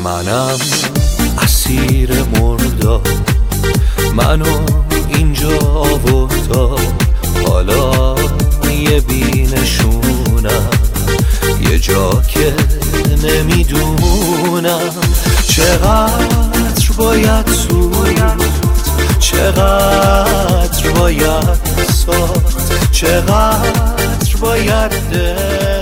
منم اسیر مردار، منو اینجا آوردا، حالا یه بینشونم یه جا که نمیدونم چقدر باید سود، چقدر باید ساخت، چقدر باید